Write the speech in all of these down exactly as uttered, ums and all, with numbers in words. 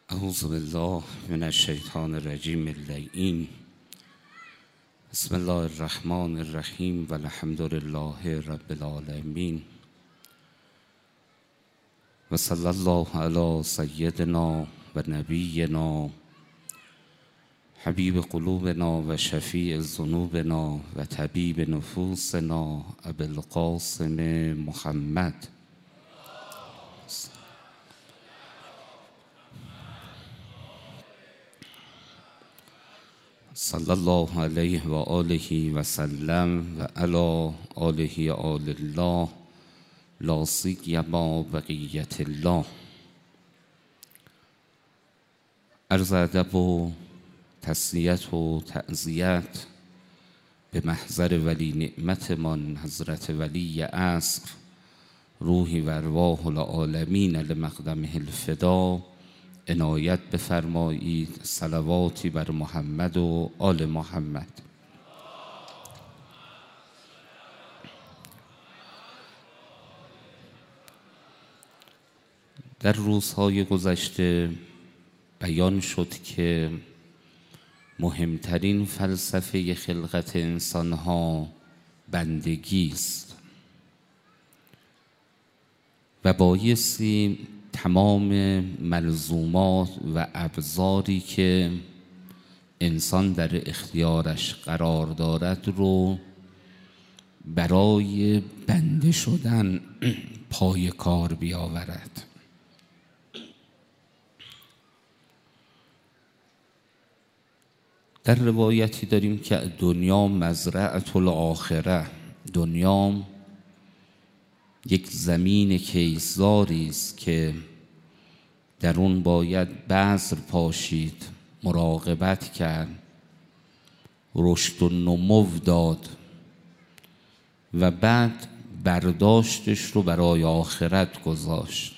اعوذ بالله من الشیطان الرجیم اللعین. بسم الله الرحمن الرحیم و الحمد لله رب العالمین و صلی الله علی سیدنا و نبینا حبیب قلوبنا و شفیع ذنوبنا و طبیب نفوسنا ابی القاسم محمد صلی الله علیه و آله و سلم و علی آله آل الله لا سیما بقیت الله. عرض ادب و تسلیت و تعزیت به محضر ولی نعمتمان حضرت ولی عصر روحی و ارواح العالمین لمقدمه الفدا عنایت بفرمایید. صلواتی بر محمد و آل محمد. در روزهای گذشته بیان شد که مهمترین فلسفه خلقت انسانها بندگی است و بایستی تمام ملزومات و ابزاری که انسان در اختیارش قرار دارد رو برای بنده شدن پای کار بیاورد. در روایتی داریم که دنیا مزرعة الاخره، دنیا یک زمین کیساری است که در اون باید بذر پاشید، مراقبت کرد، رشد و نمو داد و بعد برداشتش رو برای آخرت گذاشت.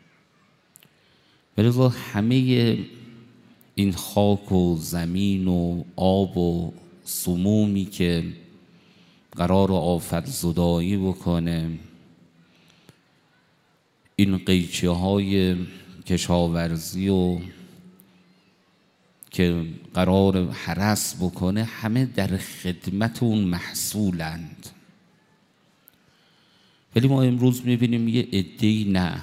ولذا همه این خاک و زمین و آب و سمومی که قرار آفت زدایی بکنه، این قیچه های کشاورزی و که قرار هرس بکنه، همه در خدمت اون محصولند. ولی ما امروز میبینیم یه عده‌ای نه،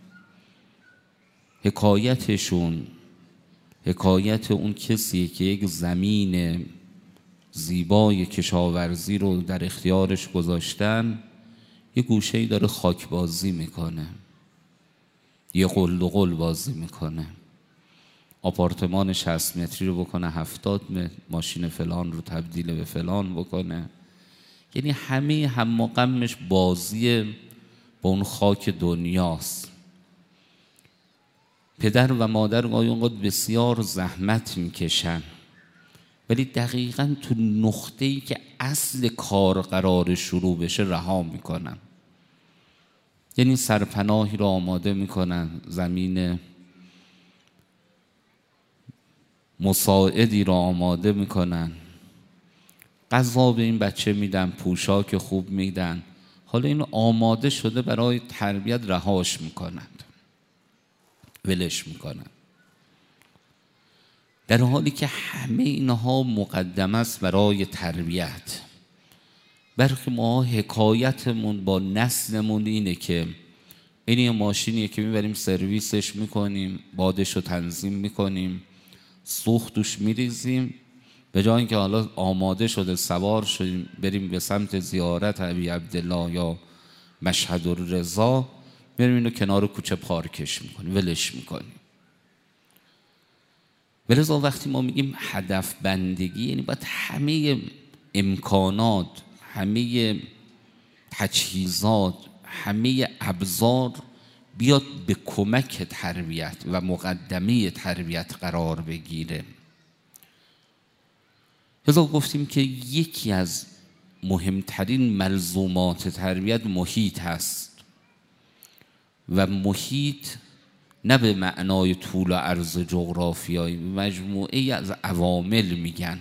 حکایتشون حکایت اون کسی که یک زمین زیبای کشاورزی رو در اختیارش گذاشتن، یه گوشه‌ای داره خاک بازی میکنه، یه قل و قل بازی میکنه، آپارتمان شصت متری رو بکنه هفتاد متر، ماشین فلان رو تبدیل به فلان بکنه. یعنی همه هم و غمش بازی با اون خاک دنیاست. پدر و مادر گاهی اونقدر بسیار زحمت میکشن، ولی دقیقاً تو نقطه‌ای که اصل کار قرار شروع بشه رها میکنن. یعنی سرپناهی رو آماده میکنن، زمین مساعدی رو آماده میکنن، غذا به این بچه میدن، پوشاک خوب میدن، حالا این آماده شده برای تربیت، رهاش میکنند، ولش میکنن، در حالی که همه اینها مقدم است برای تربیت. برخی ما حکایتمون با نسلمون اینه که این یه ماشینیه که میبریم سرویسش میکنیم، بادش رو تنظیم میکنیم، سوخت توش میریزیم، به جای اینکه حالا آماده شده سوار شدیم بریم به سمت زیارت ابی عبدالله یا مشهد الرضا، میریم اینو کنار کوچه پارکش میکنیم، ولش میکنیم. ولذا وقتی ما میگیم هدف بندگی، یعنی باید همه امکانات، همه تجهیزات، همه ابزار بیاد به کمک تربیت و مقدمه تربیت قرار بگیره. لذا گفتیم که یکی از مهمترین ملزومات تربیت محیط هست و محیط نه به معنای طول و عرض جغرافیایی، مجموعه از عوامل میگن.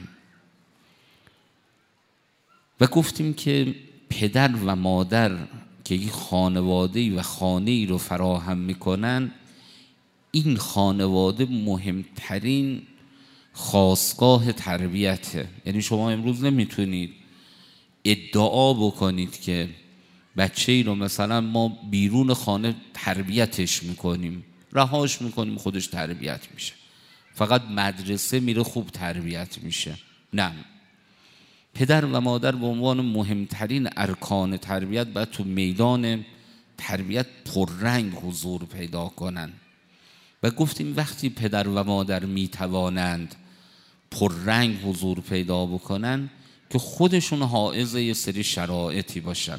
و گفتیم که پدر و مادر که یک خانواده‌ای و خانه‌ای رو فراهم میکنن، این خانواده مهمترین خاستگاه تربیته. یعنی شما امروز نمیتونید ادعا بکنید که بچه ای رو مثلا ما بیرون خانه تربیتش میکنیم، رهاش میکنیم خودش تربیت میشه، فقط مدرسه میره خوب تربیت میشه. نه، پدر و مادر به عنوان مهمترین ارکان تربیت باید تو میدان تربیت پررنگ حضور پیدا کنن. و گفتیم وقتی پدر و مادر میتوانند پررنگ حضور پیدا بکنن که خودشون حائز یه سری شرایطی باشن.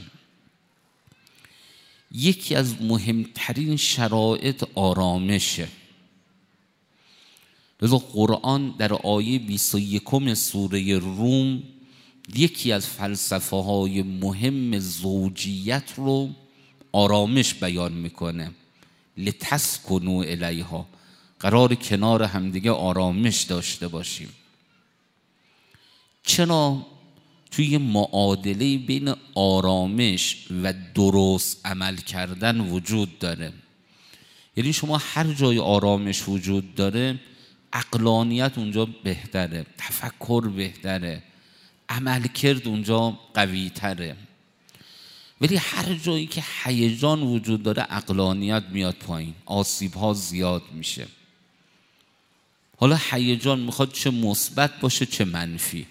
یکی از مهمترین شرایط آرامشه. لذا قرآن در آیه بیست و یکم سوره روم یکی از فلسفه های مهم زوجیت رو آرامش بیان میکنه. لتسکنوا الیها، قرار کنار همدیگه آرامش داشته باشیم. چرا؟ توی معادله بین آرامش و درست عمل کردن وجود داره. یعنی شما هر جای آرامش وجود داره عقلانیت اونجا بهتره، تفکر بهتره، عمل کرد اونجا قوی تره. ولی هر جایی که هیجان وجود داره عقلانیت میاد پایین، آسیب ها زیاد میشه. حالا هیجان میخواد چه مثبت باشه چه منفی.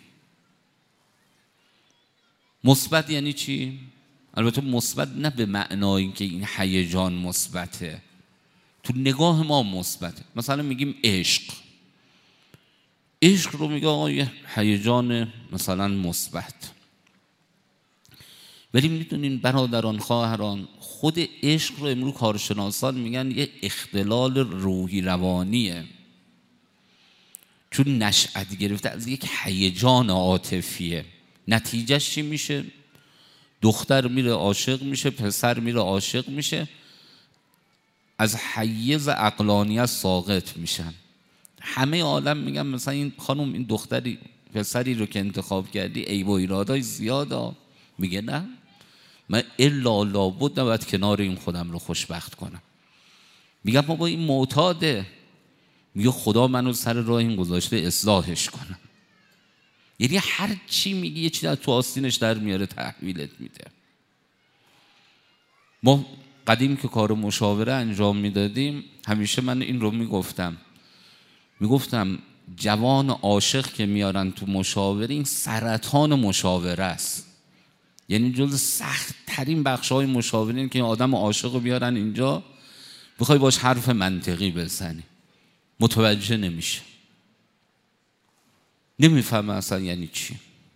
مثبت یعنی چی؟ البته مثبت نه به معنای که این هیجان مثبته، تو نگاه ما مثبته. مثلا میگیم عشق، عشق رو میگه آقا یه هیجان مثلا مثبت. ولی میدونین برادران خواهران، خود عشق رو امروز کارشناسان میگن یه اختلال روحی روانیه، چون نشأت گرفته از یک هیجان عاطفیه. نتیجهش چی میشه؟ دختر میره عاشق میشه، پسر میره عاشق میشه، از حیز عقلانیت ساقط میشن. همه عالم میگن مثلا این خانم این دختری پسری رو که انتخاب کردی عیب و ایرادای زیاده. میگه نه، من الا لابد نباید کنار این خودم رو خوشبخت کنم. میگم بابا این معتاده. میگه خدا منو سر راه این گذاشته اصلاحش کنم. یعنی هر چی میگی یه چیزی تو آستینش در میاره تحویلت میده. ما قدیم که کار مشاوره انجام میدادیم همیشه من این رو میگفتم میگفتم جوان عاشق که میارن تو مشاوره این سرطان مشاوره است. یعنی جز سخت ترین بخش های مشاوره این که آدم عاشق رو بیارن اینجا بخوای باش حرف منطقی بزنی، متوجه نمیشه، نمیفهمه اصلا یعنی چی.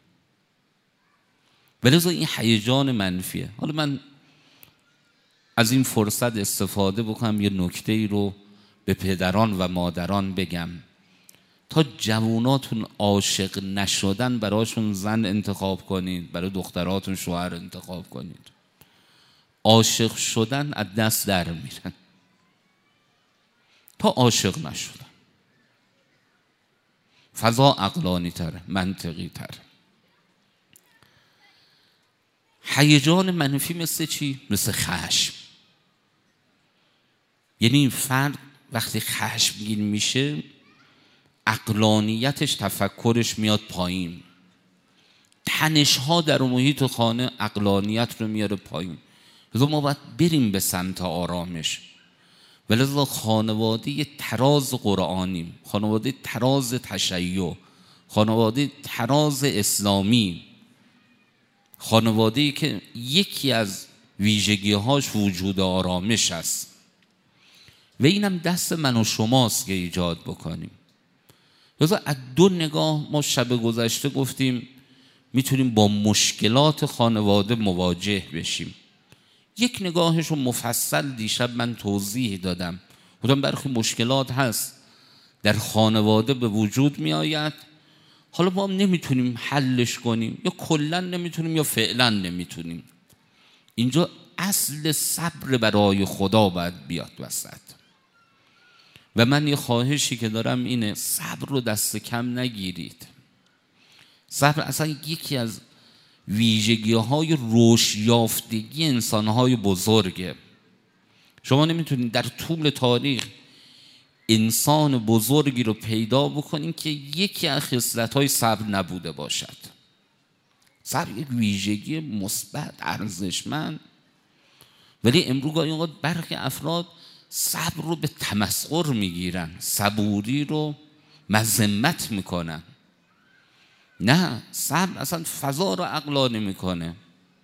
ولذا این هیجان منفیه. حالا من از این فرصت استفاده بکنم یه نکته ای رو به پدران و مادران بگم. تا جواناتون عاشق نشدن براشون زن انتخاب کنید، برای دختراتون شوهر انتخاب کنید. عاشق شدن از دست در میرن تا عاشق نشدن. فضا عقلانی تره، منطقی تره. هیجان منفی مثل چی؟ مثل خشم. یعنی این فرد وقتی خشمگین میشه عقلانیتش تفکرش میاد پایین. تنش‌ها در محیط خانه عقلانیت رو میاره پایین. لذا ما باید بریم به سمت آرامش. ولذا خانواده تراز قرآنی، خانواده تراز تشیع، خانواده تراز اسلامی، خانواده‌ای که یکی از ویژگی‌هاش وجود آرامش است و اینم دست من و شماست که ایجاد بکنیم. لذا از دو نگاه ما شب گذشته گفتیم میتونیم با مشکلات خانواده مواجه بشیم. یک نگاهش رو مفصل دیشب من توضیح دادم. گفتم برخی مشکلات هست در خانواده به وجود می آید، حالا ما هم نمیتونیم حلش کنیم، یا کلا نمیتونیم یا فعلا نمیتونیم. اینجا اصل صبر برای خدا باید بیاد وسط. و من یه خواهشی که دارم اینه، صبر رو دست کم نگیرید. صبر اصلا یکی از ویژگی های رشد یافتگی انسان های بزرگه. شما نمیتونید در طول تاریخ انسان بزرگی رو پیدا بکنیم که یکی از خصلت‌های صبر نبوده باشد. صبر یک ویژگی مثبت ارزشمند، ولی امروز گاهی اوقات برخی افراد صبر رو به تمسخر میگیرن، صبوری رو مذمت میکنن. نه، صبر اصلا فضا رو عقلانه میکنه،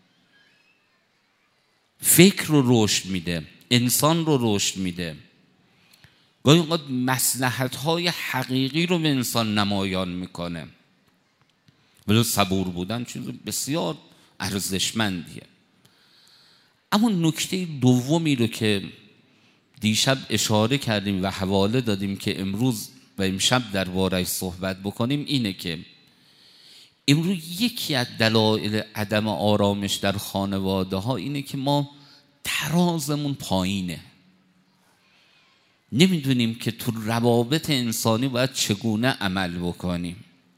فکر رو رشد میده، انسان رو رشد میده، گاهی اوقات مصلحت‌های حقیقی رو به انسان نمایان میکنه. ولی صبور بودن چیز بسیار ارزشمندیه. اما نکته دومی رو که دیشب اشاره کردیم و حواله دادیم که امروز و امشب درباره‌اش صحبت بکنیم اینه که امروز یکی از دلایل عدم آرامش در خانواده ها اینه که ما ترازمون پایینه، نمیدونیم که تو روابط انسانی باید چگونه عمل بکنیم.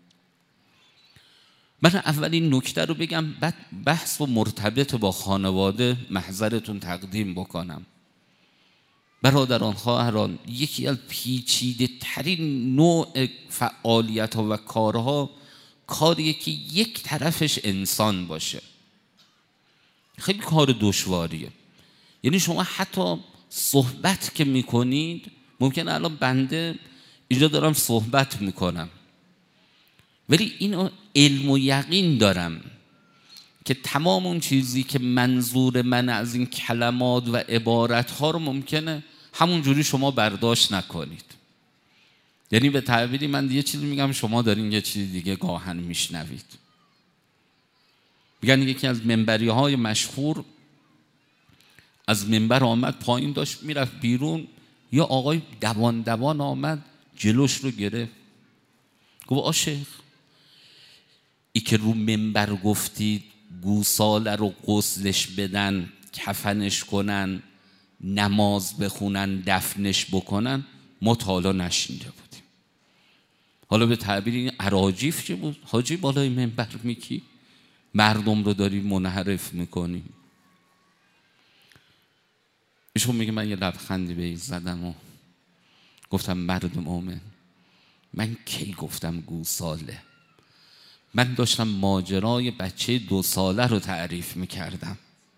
من اولین نکته رو بگم، بعد بحث و مرتبط با خانواده محضرتون تقدیم بکنم. برادران خواهران، یکی از پیچیده ترین نوع فعالیت ها و کارها کاریه که یک طرفش انسان باشه. خیلی کار دشواریه. یعنی شما حتی صحبت که میکنید، ممکنه الان بنده اینجا دارم صحبت میکنم، ولی اینو علم و یقین دارم که تمام اون چیزی که منظور من از این کلمات و عبارتها رو ممکنه همون جوری شما برداشت نکنید. یعنی به تعبیری من یه چیزی میگم، شما دارین یه چیز دیگه گاهن میشنوید. میگن یکی از منبری های مشهور از منبر آمد پایین، داشت میرفت بیرون، یا آقای دوان دوان آمد جلوش رو گرفت، گفت آ شیخ، ای که رو منبر گفتید گوساله رو غسلش بدن، کفنش کنن، نماز بخونن، دفنش بکنن، ما تا حالا نشنیده بودیم. حالا به تعبیر این اراجیف چه بود؟ حاجی بالای منبر میکی مردم رو داری منحرف میکنی. ایشون میگه من یه لبخندی به این زدم و گفتم مرد مومن، من کی گفتم گوساله؟ من داشتم ماجرای بچه دو ساله رو تعریف میکردم.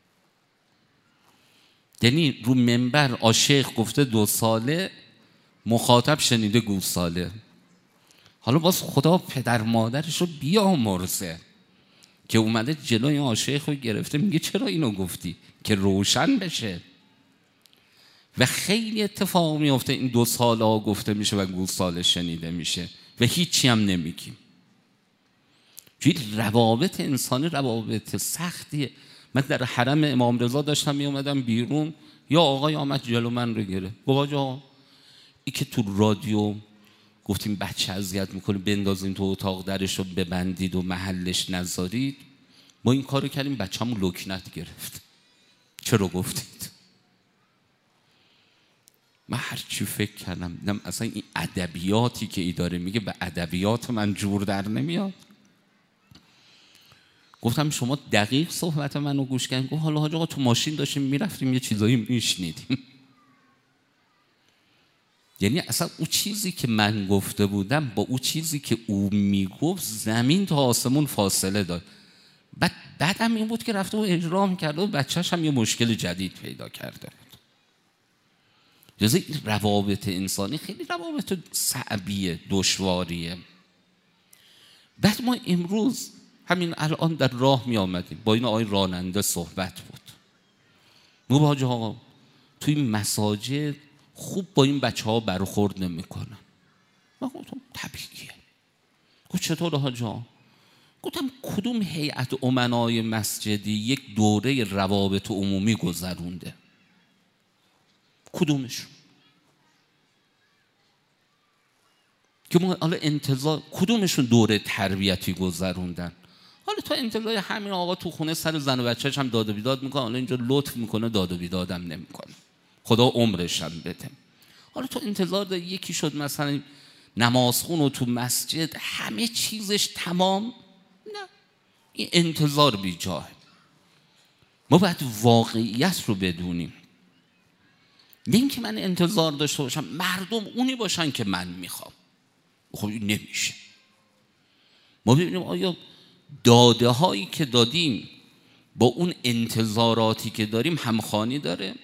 یعنی رو منبر آشیخ گفته دو ساله، مخاطب شنیده گوساله. حالا باز خدا پدر مادرش رو بیامرزه که اومده جلوی آشیخ رو گرفته، میگه چرا اینو گفتی؟ که روشن بشه. و خیلی اتفاق میفته این دو ساله ها گفته میشه و گوساله شنیده میشه و هیچی هم نمیگیم. چون روابط انسانی روابط سختیه. من در حرم امام رضا داشتم می اومدم بیرون، یا آقای آمد جلو من رو گره، گفت آجا ای که تو رادیو گفتیم بچه اذیت میکنه بندازیم تو اتاق درش رو ببندید و محلش نذارید، ما این کارو کردیم بچه‌مون لکنت گرفت. چرا گفتید؟ من هر چی فکر کردم دیدم اصلا این ادبیاتی که ای داره میگه به ادبیات من جور در نمیاد. گفتم شما دقیق صحبت منو گوش کردین؟ گفت حالا حاج آقا تو ماشین داشتیم میرفتیم یه چیزایی میشنیدیم. یعنی اصلا اون چیزی که من گفته بودم با اون چیزی که او میگفت زمین تا آسمون فاصله داد. بعد بعدم این بود که رفته و اجرام کرده و بچهش هم یه مشکل جدید پیدا کرده بود. جزء روابط انسانی خیلی روابط صعبیه، دشواریه. بعد ما امروز همین الان در راه می آمدیم، با این آقای راننده صحبت بود. میگه حاج آقا توی این مساجد خوب با این بچه ها برخورد نمی کنن. من گفتم طبیعیه. گفت چطور حاج آقا؟ گفتم کدوم هیئت امنای مسجدی یک دوره روابط عمومی گذرونده؟ کدومشون؟ که ما حالا انتظار کدومشون دوره تربیتی گذروندن؟ حالا تو انتظار همین آقا تو خونه سر زن و بچه‌ش هم داد و بیداد میکنه، حالا اینجا لطف میکنه داد و بیدادم نمیکنه، خدا عمرش هم بده. حالا تو انتظار داری یکی شد مثلا نمازخون و تو مسجد همه چیزش تمام؟ نه، این انتظار بی جاه. ما باید واقعیت رو بدونیم. نه اینکه من انتظار داشته باشم مردم اونی باشن که من میخوام. خب این نمیشه. ما ببینیم آیا داده هایی که دادیم با اون انتظاراتی که داریم همخوانی داره؟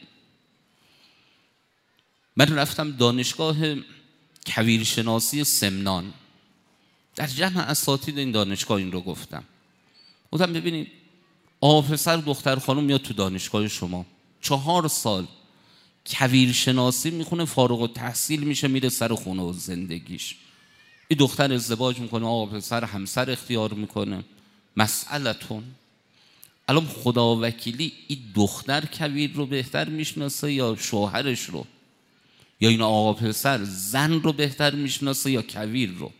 من رفتم دانشگاه کویرشناسی سمنان، در جمع اساتید این دانشگاه این رو گفتم. گفتم ببینید آقا پسر دختر خانم میاد تو دانشگاه شما، چهار سال کویرشناسی میخونه، فارغ التحصیل میشه، میره سر خونه و زندگیش. این دختر ازدواج میکنه، آقا پسر همسر اختیار میکنه. مسئلتون الان خدا وکیلی این دختر کویر رو بهتر میشناسه یا شوهرش رو؟ یا این آقا پسر زن رو بهتر میشناسه یا کویر رو؟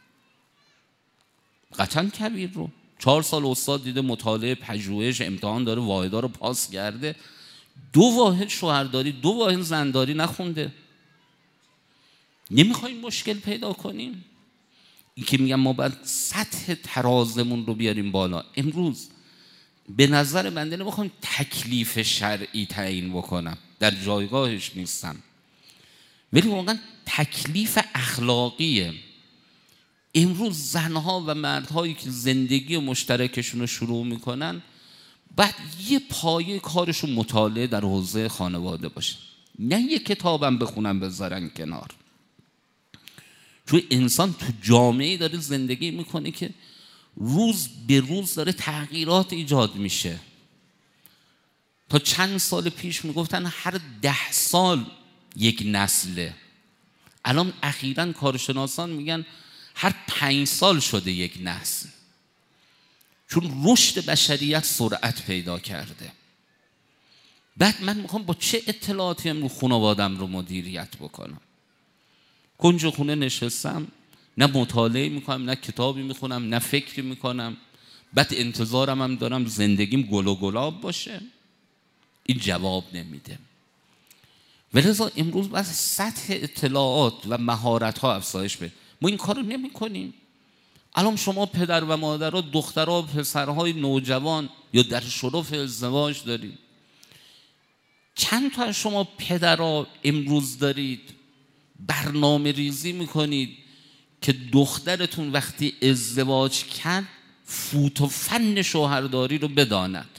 قطعا کویر رو. چهار سال استاد دیده، مطالعه، پژوهش، امتحان داره، واحدا رو پاس کرده، دو واحد شوهرداری، دو واحد زنداری نخونده. نمیخوایم مشکل پیدا کنیم؟ این که میگم ما باید سطح ترازمون رو بیاریم بالا. امروز به نظر بنده نمیخوام تکلیف شرعی تعیین بکنم، در جایگاهش نیستم، ولی واقعا تکلیف اخلاقیه. امروز زنها و مردهایی که زندگی مشترکشون رو شروع میکنن بعد یه پایه کارشون مطالعه در حوزه خانواده باشه، نه یه کتابم بخونم بذارن کنار. چون انسان تو جامعه داره زندگی میکنه که روز به روز داره تغییرات ایجاد میشه. تا چند سال پیش میگفتن هر ده سال یک نسله، الان اخیراً کارشناسان میگن هر پنج سال شده یک نسل، چون رشد بشریت سرعت پیدا کرده. بعد من میخوام با چه اطلاعاتی هم رو خانوادم رو مدیریت بکنم؟ کنج خونه نشستم، نه مطالعه میکنم، نه کتابی میخونم، نه فکری میکنم، بعد انتظارم هم دارم زندگیم گل و گلاب باشه؟ این جواب نمیده. ولذا امروز باید سطح اطلاعات و مهارت ها افزایش بده. ما این کار رو نمی کنیم. الان شما پدر و مادرها دخترها و پسرهای نوجوان یا در شرف ازدواج دارید. چند تا از شما پدرها امروز دارید برنامه ریزی میکنید که دخترتون وقتی ازدواج کرد فوت و فن شوهرداری رو بداند؟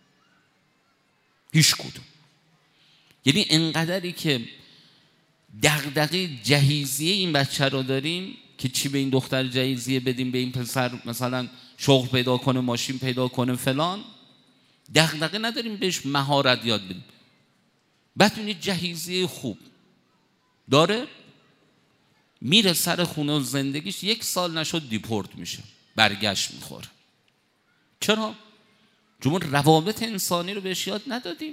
هیچ کدوم. یعنی انقدری که دغدغه جهیزیه این بچه رو داریم که چی به این دختر جهیزیه بدیم، به این پسر مثلا شغل پیدا کنه، ماشین پیدا کنه، فلان. دغدغه نداریم بهش مهارت یاد بدیم. بعد اون جهیزیه خوب داره، میره سر خونه و زندگیش یک سال نشد دیپورت میشه، برگشت میخوره. چرا؟ چون روابط انسانی رو بهش یاد ندادیم.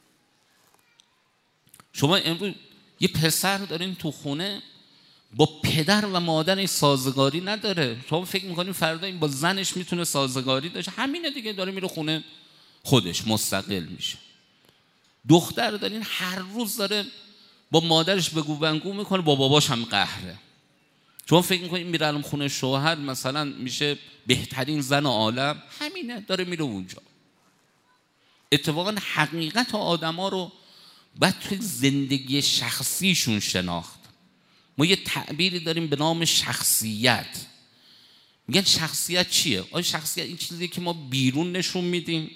شما امروز یه پسر دارین تو خونه با پدر و مادرش سازگاری نداره، شما فکر میکنین فردا این با زنش میتونه سازگاری داشته؟ همینه دیگه، داره میره خونه خودش مستقل میشه. دختر دارین هر روز داره با مادرش بگو بنگو میکنه، با باباش هم قهره. شما فکر میکنین میره الان خونه شوهر مثلا میشه بهترین زن عالم؟ همینه، داره میره اونجا. اتفاقا حقیقت آدم ها رو باید توی زندگی شخصیشون شناخت. ما یه تعبیری داریم به نام شخصیت. میگن شخصیت چیه؟ آیا شخصیت این چیزیه که ما بیرون نشون میدیم؟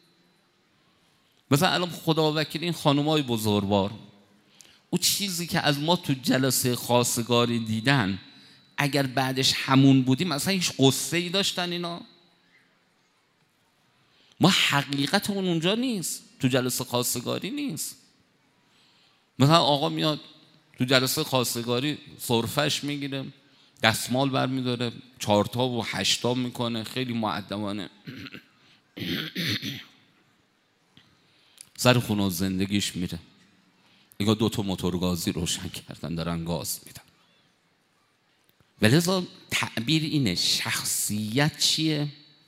مثلا الان خدا وکیلی این خانمای بزرگوار، اون چیزی که از ما تو جلسه خواستگاری دیدن اگر بعدش همون بودیم مثلا هیچ قصه ای داشتن اینا؟ ما حقیقتمون اونجا نیست، تو جلسه خواستگاری نیست. مثلا آقا میاد تو جلسه خواستگاری سرفش میگیره، دستمال برمیداره، چهارتا و هشتا میکنه، خیلی مؤدبانه سر خونه و زندگیش میره. انگار دو تا موتور گازی روشن کردن دارن گاز میدن. ولذا تعبیر اینه، شخصیت چیه؟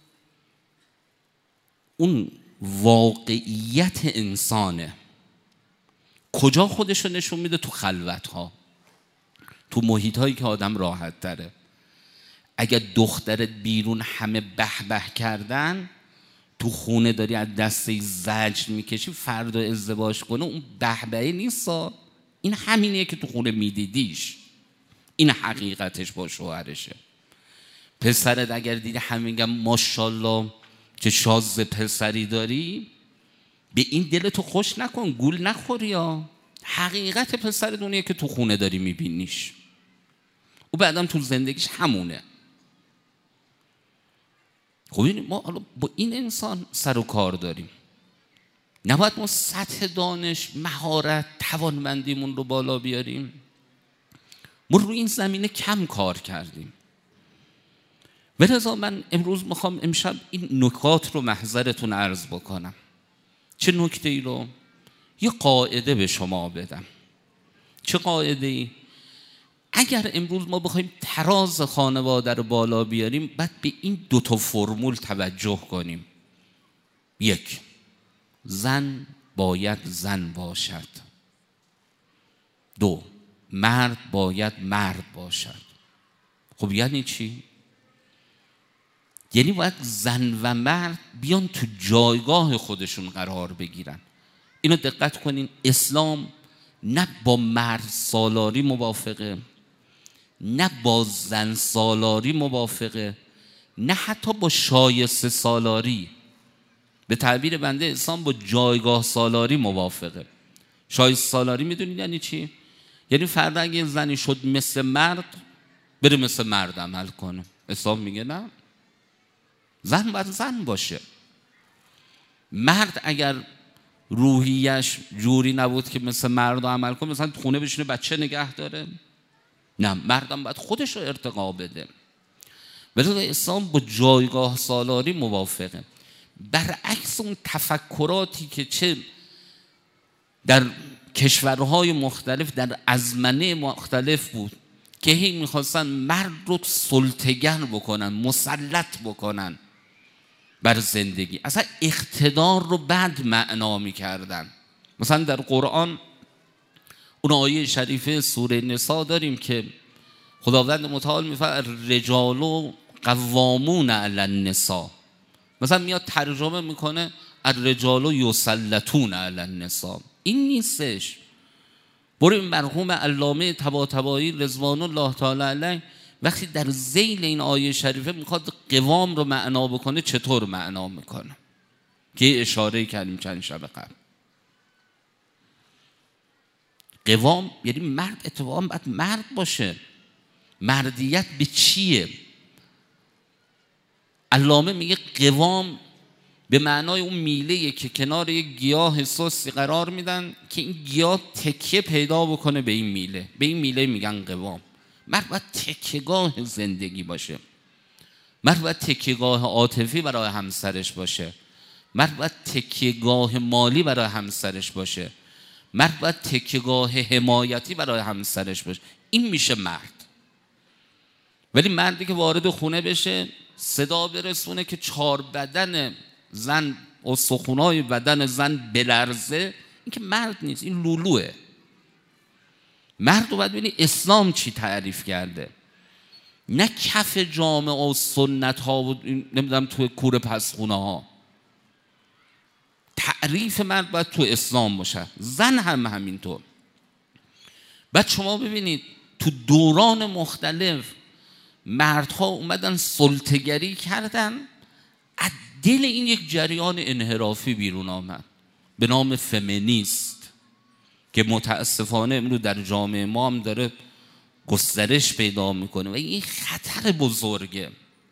اون واقعیت انسانه. کجا خودشو نشون میده؟ تو خلوت ها، تو محیط هایی که آدم راحت تره. اگر دخترت بیرون همه به به کردن، تو خونه داری از دسته زجر میکشی فردا ازدواج کنه، اون بهبهه نیست، این همینیه که تو خونه میدیدیش، این حقیقتش با شوهرشه. پسرت اگر دیدی همه میگن ماشاءالله که شاذ پسری داری، به این دلتو خوش نکن، گول نخوری. یا حقیقت پسرت اونیه که تو خونه داری میبینیش، و بعدم تو زندگیش همونه. خب ما حالا با این انسان سر و کار داریم، نباید ما سطح دانش، مهارت، توانمندیمون رو بالا بیاریم. ما روی این زمینه کم کار کردیم. ولذا من امروز میخوام امشب این نکات رو محضرتون عرض بکنم. چه نکته ای رو؟ یه قاعده به شما بدم. چه قاعده ای؟ اگر امروز ما بخوایم تراز خانواده رو بالا بیاریم، باید به این دو تا فرمول توجه کنیم. یک، زن باید زن باشد. دو، مرد باید مرد باشد. خب یعنی چی؟ یعنی باید زن و مرد بیان تو جایگاه خودشون قرار بگیرن. اینو دقت کنین، اسلام نه با مرد سالاری موافقه، نه با زن سالاری موافقه، نه حتی با شایسته سالاری. به تعبیر بنده اسلام با جایگاه سالاری موافقه. شایسته سالاری میدونید یعنی چی؟ یعنی فردا اگه زنی شد مثل مرد، بره مثل مرد عمل کنه. اسلام میگه نه، زن باید زن باشه. مرد اگر روحیش جوری نبود که مثل مرد عمل کنه، مثلا خونه بشینه بچه نگه داره، نه، مردم باید خودش رو ارتقا بده. ولی اسلام با جایگاه سالاری موافقه. برعکس اون تفکراتی که چه در کشورهای مختلف در ازمنه مختلف بود که هی میخواستن مرد رو سلطه‌گر بکنن، مسلط بکنن بر زندگی، اصلا اقتدار رو بد معنا میکردن. مثلا در قرآن اون آیه شریفه سوره نساء داریم که خداوند متعال میفرماید الرجال قوامون علی النساء، مثلا میاد ترجمه میکنه الرجال یسلطون علی النساء. این نیستش. برو مرحوم علامه طباطبایی رضوان الله تعالی علیه وقتی در ذیل این آیه شریفه میخواد قوام رو معنا بکنه، چطور معنا میکنه که اشاره کردیم چند شب قبل. قوام یعنی مرد اتفاقا باید مرد باشه. مردیت به چیه؟ علامه میگه قوام به معنای اون میله‌ای که کنار یک گیاه سوسی قرار میدن که این گیاه تکیه پیدا بکنه به این میله، به این میله میگن قوام. مرد باید تکیه‌گاه زندگی باشه. مرد باید تکیه‌گاه عاطفی برای همسرش باشه. مرد باید تکیه‌گاه مالی برای همسرش باشه. مرد باید تکیه‌گاه حمایتی برای همسرش باشه. این میشه مرد. ولی مردی که وارد خونه بشه صدا برسونه که چهار بدن زن و سخونای بدن زن بلرزه، این که مرد نیست، این لولوه. مرد رو باید ببینی اسلام چی تعریف کرده، نه کف جامعه و سنت ها و نمیدونم تو کوره پسخونه ها. تعریف مرد باید تو اسلام باشه، زن هم همینطور. بعد شما ببینید تو دوران مختلف مردها اومدن سلطه‌گری کردن، از دل این یک جریان انحرافی بیرون آمد به نام فمینیست که متاسفانه امروز در جامعه ما هم داره گسترش پیدا میکنه و این خطر بزرگه.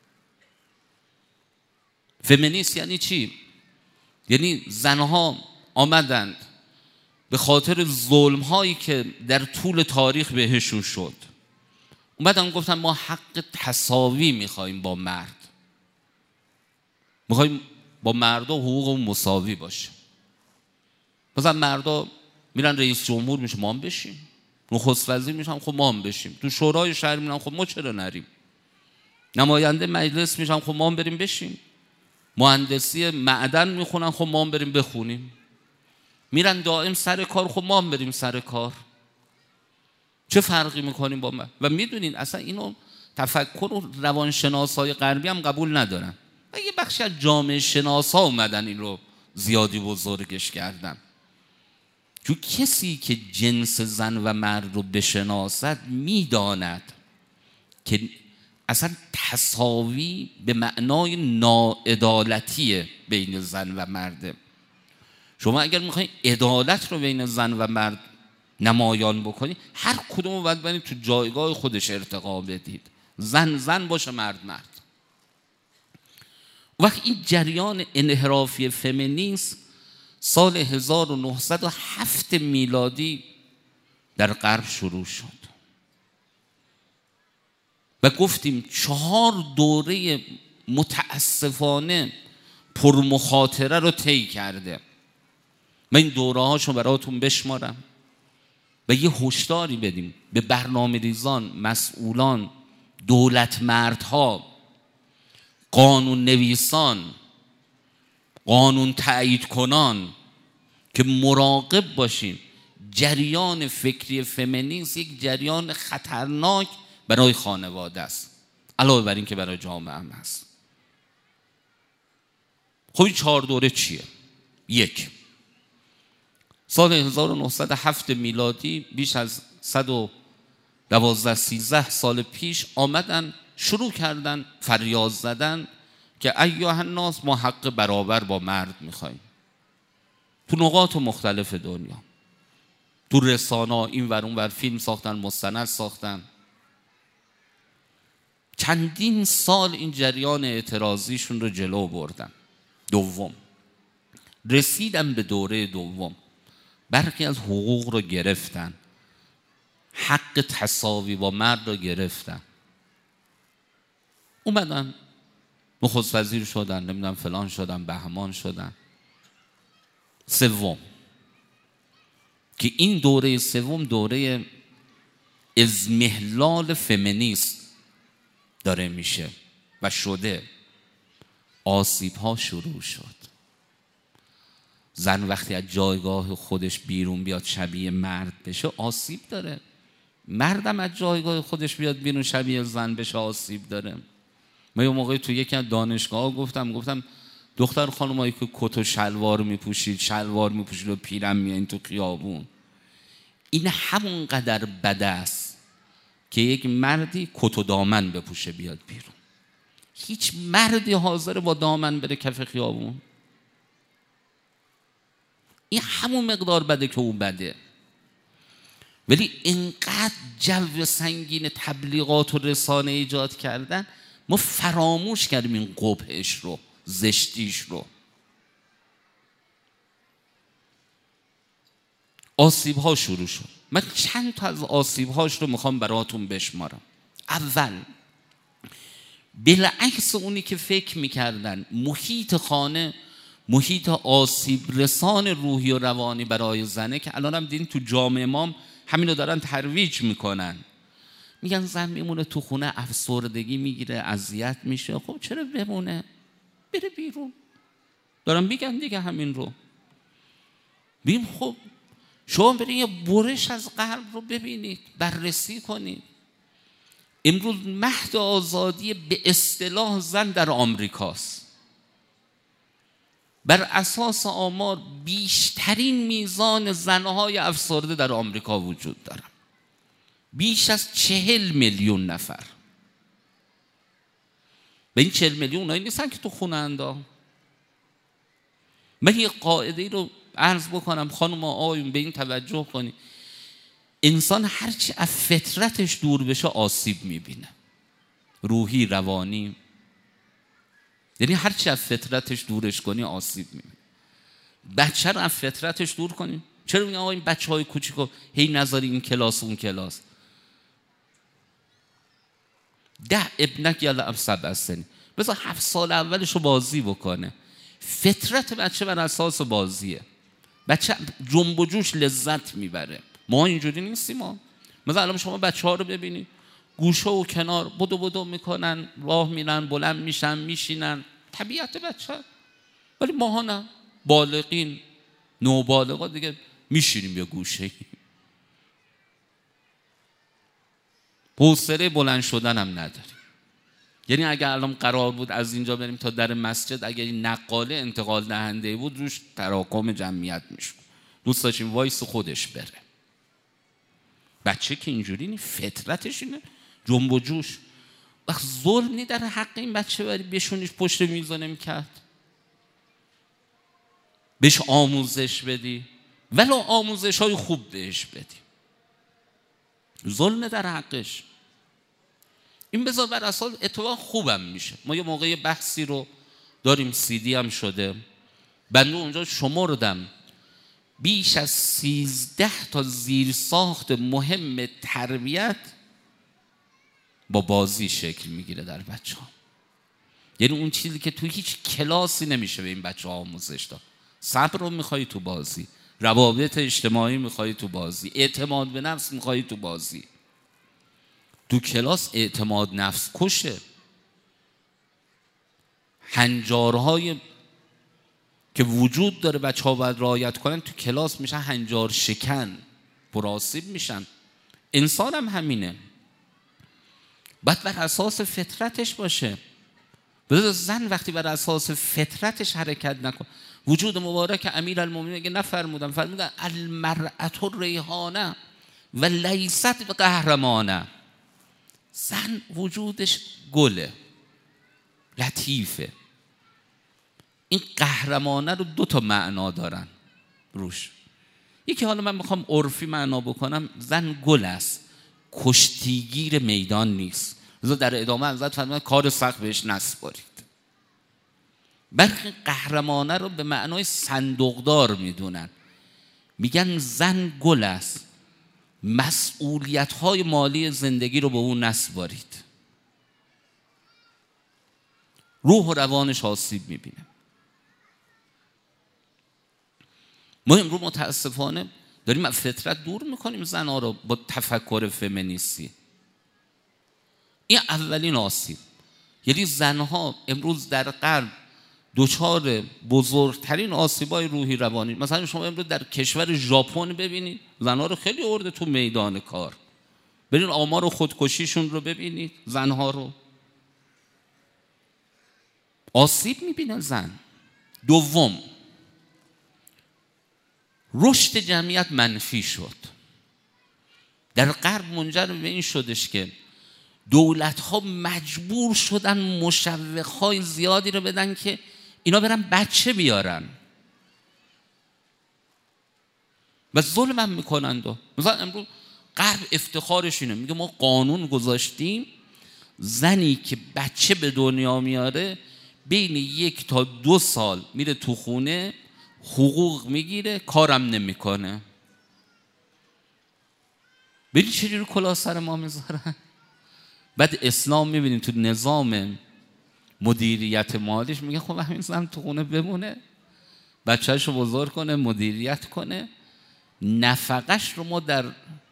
فمینیست یعنی چی؟ یعنی زنها آمدند به خاطر ظلم هایی که در طول تاریخ بهشون شد، اومدن گفتن ما حق تساوی میخوایم با مرد، میخوایم با مردا حقوق مساوی باشه. مثلا مردا میرن رئیس جمهور میشه، ما هم بشیم. نخست وزیر میشن، خب ما هم بشیم. تو شورای شهر میرن، خب ما چرا نریم. نماینده مجلس میشن، خب ما هم بریم بشیم. مهندسی معدن میخونن، خب ما هم بریم بخونیم. میرن دائم سر کار، خب ما هم بریم سر کار. چه فرقی میکنیم با من؟ و میدونین اصلا اینو تفکر و روانشناسای غربی هم قبول ندارن. اگه بخشی از جامعه شناسا اومدن این رو زیادی بزرگش کردن. چون کسی که جنس زن و مرد رو بشناسد میداند که اصلا تساوی به معنای ناعدالتی بین زن و مرده. شما اگر میخواین عدالت رو بین زن و مرد نمایان بکنید، هر کدوم رو باید برید تو جایگاه خودش ارتقا بدید. زن زن باشه، مرد مرد. وقت این جریان انحرافی فمینیسم سال هزار و نهصد و هفت میلادی در غرب شروع شد و گفتیم چهار دوره متاسفانه پرمخاطره رو طی کرده. من این دوره هاشو براتون بشمارم و یه هشداری بدیم به برنامه ریزان، مسئولان، دولت مردها، قانون نویسان، قانون تایید کنان که مراقب باشین. جریان فکری فمینیسم یک جریان خطرناک برای خانواده است، علاوه بر این که برای جامعه هم هست. خب این چهار دوره چیه؟ یک، سال هزار و نهصد و هفت میلادی، بیش از صد و دوازده سیزده سال پیش آمدن شروع کردن فریاد زدن که ایها الناس، ما حق برابر با مرد میخوایم. تو نقاط مختلف دنیا، تو رسانه این ور اون ور فیلم ساختن، مستند ساختن. چندین سال این جریان اعتراضیشون رو جلو بردن. دوم، رسیدن به دوره دوم، برخی از حقوق رو گرفتن، حق تساوی با مرد رو گرفتن، اومدن نخست وزیر شدن، نمیدونم فلان شدن، بهمان شدن. سوم، که این دوره سوم دوره اضمحلال فمینیسم داره میشه و شده. آسیب ها شروع شد. زن وقتی از جایگاه خودش بیرون بیاد شبیه مرد بشه آسیب داره. مردم از جایگاه خودش بیاد بیرون شبیه زن بشه آسیب داره. من یه موقعی تو یکی از دانشگاه گفتم گفتم دختر خانمایی که کت و شلوار میپوشید، شلوار میپوشید و پیرن میایین تو خیابون، این همون قدر بده است که یک مردی کت و دامن بپوشه بیاد بیرون. هیچ مردی حاضر با دامن بره کف خیابون؟ این همون مقدار بده که او بده. ولی اینقدر جو سنگین تبلیغات و رسانه ایجاد کردن، ما فراموش کردیم این قبحش رو، زشتیش رو. آسیب ها شروع شد. من چند تا از آسیب هاش رو میخوام براتون بشمارم. اول، بالعکس اونی که فکر میکردن محیط خانه محیط آسیب رسان روحی و روانی برای زنه، که الان هم دیدین تو جامعه ما همین رو دارن ترویج میکنن. میگن زن میمونه تو خونه افسردگی میگیره، اذیت میشه. خب چرا بمونه؟ بره بیرون. دارن میگن دیگه همین رو. بیم خب شما برید یه برش از غرب رو ببینید، بررسی کنید. امروز مهد آزادی به اصطلاح زن در آمریکاست. بر اساس آمار بیشترین میزان زنهای افسرده در آمریکا وجود دارن، بیش از چهل میلیون نفر. به این چهل میلیون اونایی نیستن که تو خونه اندا. من یه قاعده ای رو عرض بکنم خانم آقایون، به این توجه کنید. انسان هرچی از فطرتش دور بشه آسیب میبینه، روحی، روانی. یعنی هرچی از فطرتش دورش کنی آسیب میبینه. بچه رو از فطرتش دور کنی. چرا میگن آقا این بچه های کوچیکو هی نذاری این کلاس اون کلاس؟ ده ابنک یلعب سبع سنین، بذار هفت سال اولش رو بازی بکنه. فطرت بچه بر اساس بازیه. بچه جنب و جوش لذت میبره. ما اینجوری نیستیم. ما مثلا الان شما بچه ها رو ببینید، گوشه و کنار بدو بدو میکنن، راه میرن، بلند میشن، میشینن، طبیعت بچه. ولی ماها نه، بالغین، نوبالغا دیگه میشینیم یه گوشه. حوصله بلند شدن هم نداریم. یعنی اگر الان قرار بود از اینجا بریم تا در مسجد، اگر این نقاله انتقال دهنده بود روش تراکم جمعیت میشد، دوست داشتیم وایس خودش بره. بچه که اینجوری نی، فطرتش اینه جنب و جوش. وقت ظلم نی در حق این بچه بری بشونیش پشت میز و نمیکرد، بهش آموزش بدی، ولو آموزش های خوب بهش بدی، ظلم در حقش. این بذار بر اساس اتفاق خوبم میشه. ما یه موقع بحثی رو داریم، سیدی هم شده، بنده اونجا شمردم بیش از سیزده تا زیرساخت مهم تربیت با بازی شکل میگیره در بچه ها. یعنی اون چیزی که توی هیچ کلاسی نمیشه به این بچه ها آموزش داد. صبر رو میخوایی تو بازی، روابط اجتماعی میخوایی تو بازی، اعتماد به نفس میخوایی تو بازی. تو کلاس اعتماد نفس کشه. هنجارهای که وجود داره بچه ها باید رعایت کنن تو کلاس میشن هنجار شکن، پرآسیب میشن. انسان هم همینه، باید بر اساس فطرتش باشه. بذار زن وقتی بر اساس فطرتش حرکت نکن. وجود مبارک امیرالمومنین اگه نفرمودن، فرمودن المرأة ریحانه و لیست قهرمانه. زن وجودش گله، لطیفه. این قهرمانه رو دو تا معنا دارن روش. یکی حالا من میخوام عرفی معنا بکنم، زن گل است، کشتیگیر میدان نیست. لذا در ادامه حضرت فرمودن کار سخت بهش نسپارید. برخی قهرمانه رو به معنای صندوقدار میدونن، میگن زن گل است، مسئولیت های مالی زندگی رو به اون نسپارید، روح و روانش آسیب میبینه. ما امروز متاسفانه داریم از فطرت دور میکنیم زنها رو با تفکر فمینیستی. این اولین آسیب. یعنی زنها امروز در غرب دوچار بزرگترین آسیبای روحی روانی. مثلا شما امروز در کشور ژاپن ببینید زنها رو خیلی آورده تو میدان کار، برین آمار خودکشیشون رو ببینید، زنها رو آسیب میبینن زن. دوم، رشد جمعیت منفی شد. در غرب منجر به این شدش که دولت‌ها مجبور شدن مشوق‌های زیادی رو بدن که اینا برن بچه بیارن و ظلم هم میکنند. مثلا امروز غرب افتخارش اینه، میگه ما قانون گذاشتیم زنی که بچه به دنیا میاره بین یک تا دو سال میره تو خونه، حقوق میگیره، کارم نمیکنه. ببین چجوری کلاه سر ما میذارن. بعد اسلام میبینیم تو نظام مدیریت مالیش میگه خب همین زن تو خونه بمونه، بچه‌شو بزرگ کنه، مدیریت کنه، نفقش رو ما در